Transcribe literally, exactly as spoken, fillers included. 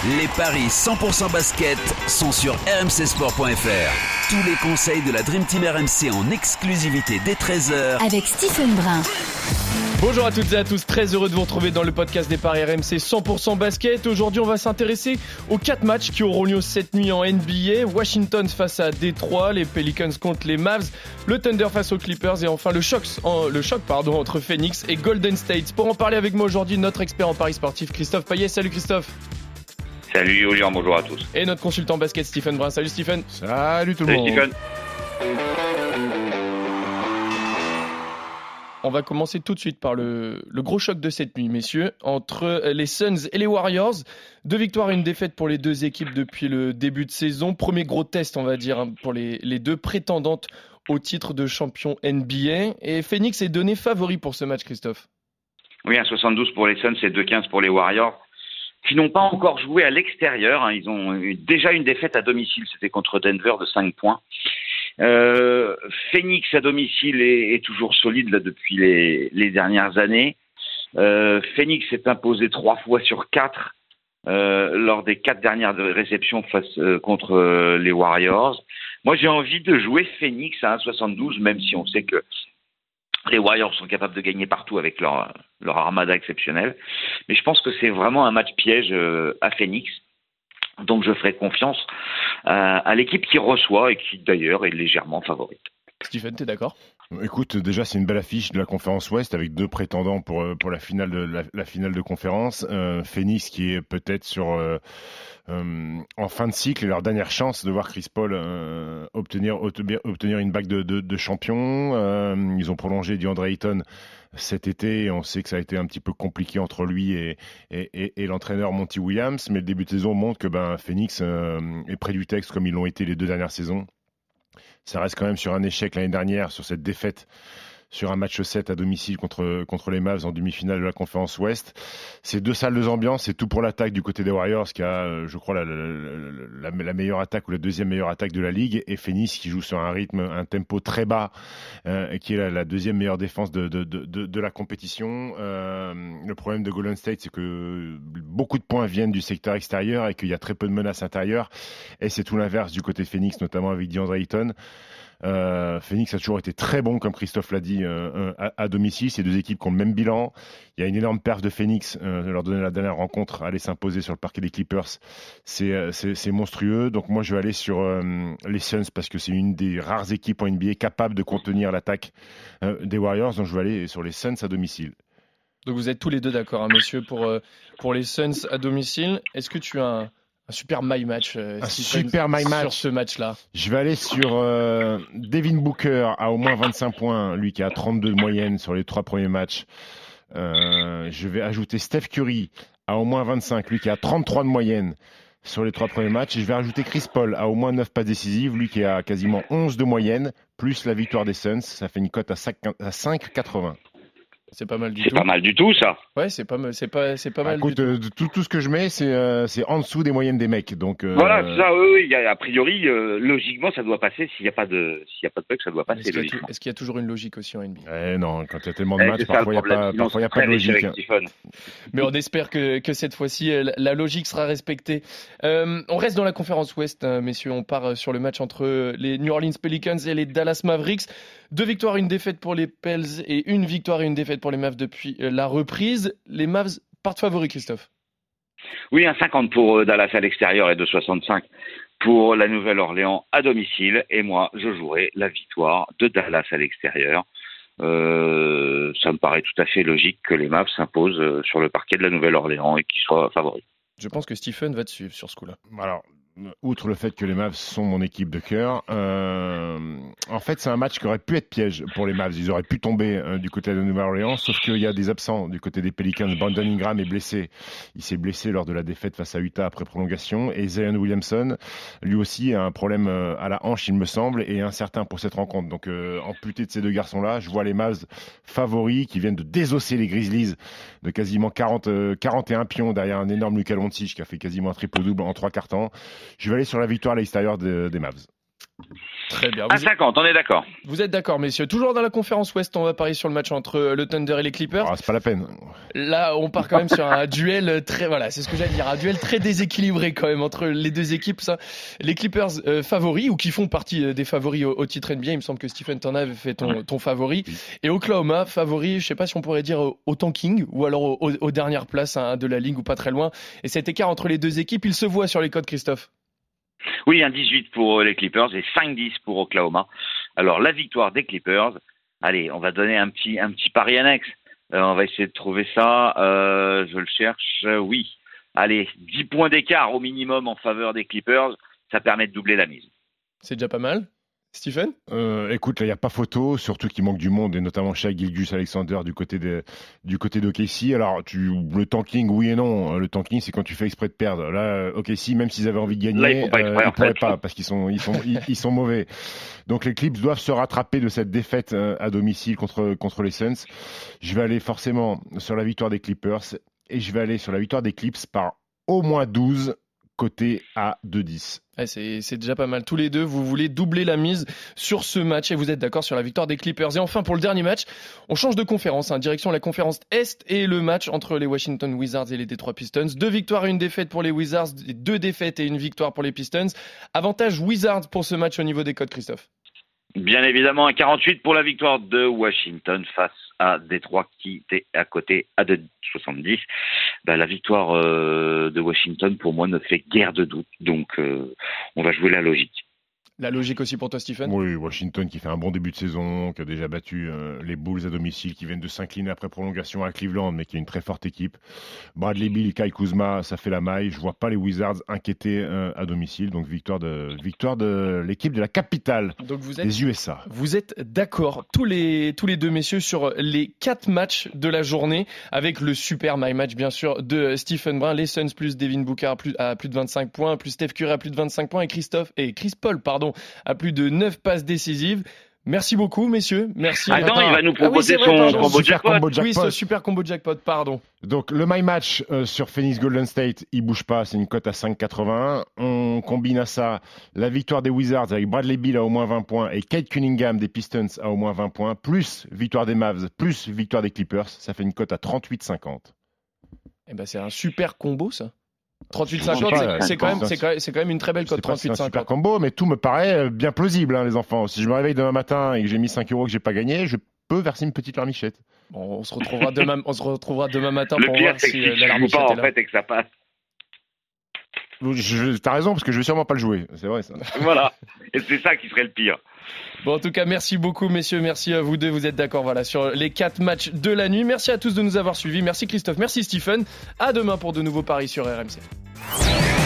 Les paris cent pour cent basket sont sur r m c sport point f r. Tous les conseils de la Dream Team R M C en exclusivité dès treize heures avec Stephen Brun. Bonjour à toutes et à tous, très heureux de vous retrouver dans le podcast des paris R M C cent pour cent basket. Aujourd'hui, on va s'intéresser aux quatre matchs qui auront lieu cette nuit en N B A. Washington face à Détroit, les Pelicans contre les Mavs, le Thunder face aux Clippers et enfin le choc, le choc pardon, entre Phoenix et Golden State. Pour en parler avec moi aujourd'hui, notre expert en paris sportif Christophe Payet. Salut Christophe. Salut Julien, bonjour à tous. Et notre consultant basket Stephen Brun. Salut Stephen. Salut tout le Salut monde. Stephen. On va commencer tout de suite par le, le gros choc de cette nuit, messieurs, entre les Suns et les Warriors. Deux victoires et une défaite pour les deux équipes depuis le début de saison. Premier gros test, on va dire, pour les, les deux prétendantes au titre de champion N B A. Et Phoenix est donné favori pour ce match, Christophe. Oui, un soixante-douze pour les Suns et deux quinze pour les Warriors, qui n'ont pas encore joué à l'extérieur. Ils ont eu déjà une défaite à domicile, c'était contre Denver de cinq points. Euh, Phoenix à domicile est, est toujours solide là, depuis les, les dernières années. Euh, Phoenix s'est imposé trois fois sur quatre euh, lors des quatre dernières réceptions face, euh, contre euh, les Warriors. Moi, j'ai envie de jouer Phoenix à un soixante-douze, même si on sait que les Warriors sont capables de gagner partout avec leur, leur armada exceptionnelle. Mais je pense que c'est vraiment un match piège euh, à Phoenix. Donc je ferai confiance à, à l'équipe qui reçoit et qui d'ailleurs est légèrement favorite. Stephen, t'es d'accord ? Écoute, déjà c'est une belle affiche de la conférence Ouest avec deux prétendants pour pour la finale de la, la finale de conférence. Euh, Phoenix qui est peut-être sur euh, euh, en fin de cycle et leur dernière chance de voir Chris Paul euh, obtenir obtenir une bague de, de, de champion. Euh, ils ont prolongé DeAndre Ayton cet été. On sait que ça a été un petit peu compliqué entre lui et, et, et, et l'entraîneur Monty Williams, mais le début de saison montre que ben Phoenix euh, est près du texte comme ils l'ont été les deux dernières saisons. Ça reste quand même sur un échec l'année dernière, sur cette défaite sur un match sept à domicile contre, contre les Mavs en demi-finale de la conférence Ouest. C'est deux salles de ambiance, c'est tout pour l'attaque du côté des Warriors qui a, je crois, la, la, la, la meilleure attaque ou la deuxième meilleure attaque de la ligue, et Phoenix qui joue sur un rythme, un tempo très bas, euh, et qui est la, la deuxième meilleure défense de, de, de, de, de la compétition. Euh, le problème de Golden State, c'est que beaucoup de points viennent du secteur extérieur et qu'il y a très peu de menaces intérieures, et c'est tout l'inverse du côté de Phoenix, notamment avec DeAndre Ayton. Euh, Phoenix a toujours été très bon, comme Christophe l'a dit, euh, à, à domicile. Ces deux équipes qui ont le même bilan. Il y a une énorme perf de Phoenix. Euh, leur donner la dernière rencontre, aller s'imposer sur le parquet des Clippers, c'est, c'est, c'est monstrueux. Donc moi, je vais aller sur euh, les Suns parce que c'est une des rares équipes en N B A capables de contenir l'attaque euh, des Warriors. Donc je vais aller sur les Suns à domicile. Donc vous êtes tous les deux d'accord, hein, messieurs, pour, euh, pour les Suns à domicile. Est-ce que tu as un... Un super my match, euh, un Stephen, super my match sur ce match-là. Je vais aller sur euh, Devin Booker à au moins vingt-cinq points, lui qui a trente-deux de moyenne sur les trois premiers matchs. Euh, je vais ajouter Steph Curry à au moins vingt-cinq, lui qui a trente-trois de moyenne sur les trois premiers matchs. Et je vais ajouter Chris Paul à au moins neuf passes décisives, lui qui a quasiment onze de moyenne, plus la victoire des Suns. Ça fait une cote à cinq virgule quatre-vingts. C'est pas mal du c'est tout. C'est pas mal du tout, ça. Ouais, c'est pas mal, c'est pas, c'est pas bah, mal écoute, du euh, tout. tout. Tout ce que je mets, c'est, euh, c'est en dessous des moyennes des mecs. Donc, euh, Voilà, c'est ça, oui, oui. Il y a, a priori, euh, logiquement, ça doit passer. S'il n'y a pas de, s'il y a pas de bug, ça doit passer, Est-ce qu'il, y a, logiquement. est-ce qu'il y a toujours une logique aussi en N B A ? Eh non, quand il y a tellement de Eh, matchs, c'est ça, parfois il le n'y a pas, problème. Sinon, parfois, y a c'est pas de très riche logique. avec Stephen. Mais on espère que, que cette fois-ci, la logique sera respectée. Euh, on reste dans la conférence Ouest, hein, messieurs. On part sur le match entre les New Orleans Pelicans et les Dallas Mavericks. Deux victoires, une défaite pour les Pels et une victoire et une défaite pour les Mavs depuis la reprise. Les Mavs partent favoris, Christophe. Oui, un cinquante pour Dallas à l'extérieur et deux soixante-cinq pour la Nouvelle-Orléans à domicile. Et moi, je jouerai la victoire de Dallas à l'extérieur. Euh, ça me paraît tout à fait logique que les Mavs s'imposent sur le parquet de la Nouvelle-Orléans et qu'ils soient favoris. Je pense que Stephen va te suivre sur ce coup-là. Alors, outre le fait que les Mavs sont mon équipe de cœur, euh, en fait, c'est un match qui aurait pu être piège pour les Mavs. Ils auraient pu tomber euh, du côté de Nouvelle-Orléans, sauf qu'il y a des absents du côté des Pelicans. Brandon Ingram est blessé. Il s'est blessé lors de la défaite face à Utah après prolongation. Et Zion Williamson, lui aussi, a un problème euh, à la hanche, il me semble, et est incertain pour cette rencontre. Donc, euh, amputé de ces deux garçons-là, je vois les Mavs favoris qui viennent de désosser les Grizzlies de quasiment quarante, euh, quarante et un pions derrière un énorme Luka Doncic qui a fait quasiment un triple-double en trois quarts temps. Je vais aller sur la victoire à l'extérieur de, des Mavs. Très bien. Un cinquante, on est d'accord. Vous êtes d'accord, messieurs. Toujours dans la conférence Ouest, on va parier sur le match entre le Thunder et les Clippers. Ah, c'est pas la peine. Là, on part quand même sur un duel très, voilà, c'est ce que j'allais dire, un duel très déséquilibré quand même entre les deux équipes. Ça, les Clippers euh, favoris ou qui font partie des favoris au, au titre N B A. Il me semble que Stephen t'en avait fait ton, ton favori. Et Oklahoma favori, je sais pas si on pourrait dire au, au tanking ou alors au, au, aux dernières places hein, de la ligue ou pas très loin. Et cet écart entre les deux équipes, il se voit sur les codes, Christophe. Oui, un dix-huit pour les Clippers et cinq dix pour Oklahoma. Alors, la victoire des Clippers, allez, on va donner un petit, un petit pari annexe. Euh, on va essayer de trouver ça. Euh, je le cherche. Euh, oui. Allez, dix points d'écart au minimum en faveur des Clippers. Ça permet de doubler la mise. C'est déjà pas mal. Stephen ? euh, Écoute, là, il n'y a pas photo, surtout qu'il manque du monde, et notamment Shai Gilgeous-Alexander du côté de, du côté d'O K C. Alors, tu, le tanking, oui et non. Le tanking, c'est quand tu fais exprès de perdre. Là, O K C, même s'ils avaient envie de gagner, là, ils ne euh, en pourraient pas, parce qu'ils sont, ils sont, ils, ils sont mauvais. Donc, les Clips doivent se rattraper de cette défaite euh, à domicile contre, contre les Suns. Je vais aller forcément sur la victoire des Clippers, et je vais aller sur la victoire des Clips par au moins douze, côté à deux dix. Ouais, c'est, c'est déjà pas mal. Tous les deux, vous voulez doubler la mise sur ce match et vous êtes d'accord sur la victoire des Clippers. Et enfin, pour le dernier match, on change de conférence, hein, direction la conférence Est et le match entre les Washington Wizards et les Detroit Pistons. Deux victoires et une défaite pour les Wizards, deux défaites et une victoire pour les Pistons. Avantage Wizards pour ce match au niveau des codes, Christophe. Bien évidemment, un quarante-huit pour la victoire de Washington face à Détroit qui était à côté à deux soixante-dix. Ben, la victoire euh, de Washington, pour moi, ne fait guère de doute. Donc, euh, on va jouer la logique. La logique aussi pour toi, Stephen ? Oui, Washington qui fait un bon début de saison, qui a déjà battu euh, les Bulls à domicile, qui viennent de s'incliner après prolongation à Cleveland, mais qui est une très forte équipe. Bradley Beal, Kyle Kuzma, ça fait la maille. Je vois pas les Wizards inquiétés euh, à domicile. Donc victoire de victoire de l'équipe de la capitale Donc vous êtes, des U S A. Vous êtes d'accord tous les tous les deux messieurs sur les quatre matchs de la journée avec le super my match bien sûr de Stephen Brun, les Suns plus Devin Booker à plus, à plus de vingt-cinq points, plus Steph Curry à plus de vingt-cinq points et Christophe et Chris Paul pardon à plus de neuf passes décisives. Merci beaucoup, messieurs. Merci. Attends, il va nous proposer ah oui, vrai, son combo jackpot. combo jackpot. Oui, ce super combo jackpot, pardon. Donc, le My Match euh, sur Phoenix Golden State, il bouge pas, c'est une cote à cinq quatre-vingt-un. On combine à ça la victoire des Wizards avec Bradley Beal à au moins vingt points et Kate Cunningham des Pistons à au moins vingt points, plus victoire des Mavs, plus victoire des Clippers. Ça fait une cote à trente-huit cinquante. Eh ben, c'est un super combo, ça. trente-huit cinquante, pas, c'est, c'est, quand même, c'est, quand même, c'est quand même une très belle cote, trente-huit cinquante. C'est un super combo, mais tout me paraît bien plausible, hein, les enfants. Si je me réveille demain matin et que j'ai mis cinq euros que j'ai pas gagné, je peux verser une petite larmichette. Bon, on se retrouvera demain, on se retrouvera demain matin le pour pire, voir c'est si que euh, si la tu larmichette joues pas, est là. en fait, et que ça passe. Je, t'as raison, parce que je vais sûrement pas le jouer. C'est vrai, ça. Voilà. Et c'est ça qui serait le pire. Bon, en tout cas, merci beaucoup, messieurs. Merci à vous deux. Vous êtes d'accord, voilà, sur les quatre matchs de la nuit. Merci à tous de nous avoir suivis. Merci Christophe. Merci Stephen. À demain pour de nouveaux paris sur R M C.